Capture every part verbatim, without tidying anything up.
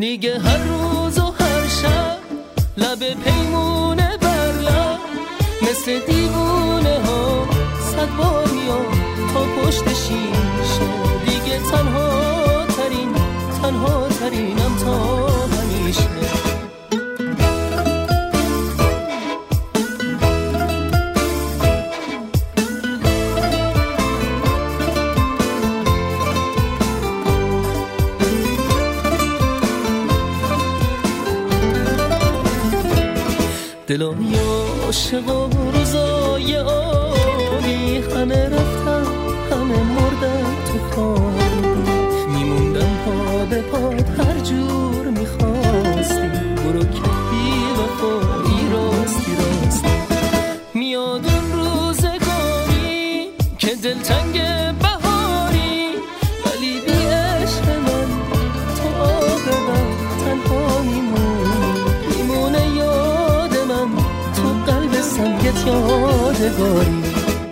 دیگه هر روز و هر شب لب پیمونه بر لب مثل دیوونه ها صد بار میام تا پشت شیشه. دیگه تنها ترین تنها ترینم تا همیشه. دلای عاشق و روزای عالی همه رفتن همه مردن تو خالی. میموندن پا به پاد هر جور میخواستی برو که بی وفایی راستی راستی. میاد اون روزگاری که دلتنگ بهاری ولی بی عشق من تو آب من تنها میمونی. میمونه یاد من تو قلب سنگت یادگاری.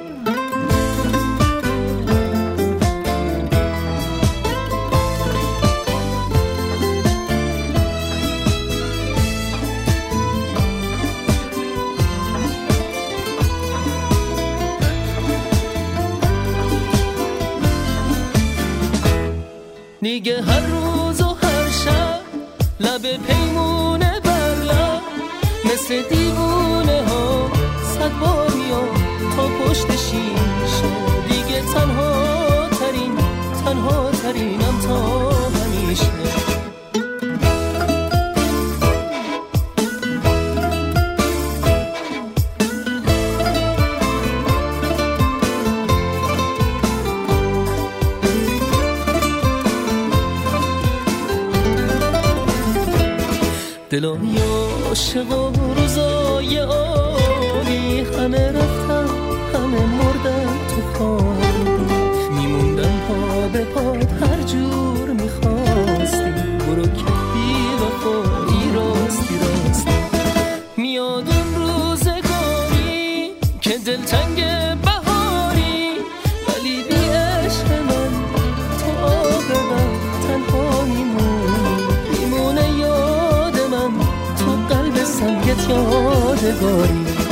دیگه هر روز و هر شب لب پیمونه بر لب مثل دیوونه ها صد بار میام تا پشت شیشه. دیگه تنها ترین تنها ترینم تا همیشه. دلای عاشق و روزای عالی همه رفتن همه مردن تو خالی. میموندن پا به پاد هر جور میخواستی برو که بی وفایی راستی راستی. میاد اون روزگاری که دلتنگ بهاری ولی بی عشق من تو آب من تنها میمونی. میمونه یاد من تو قلب سنگت یادگاری.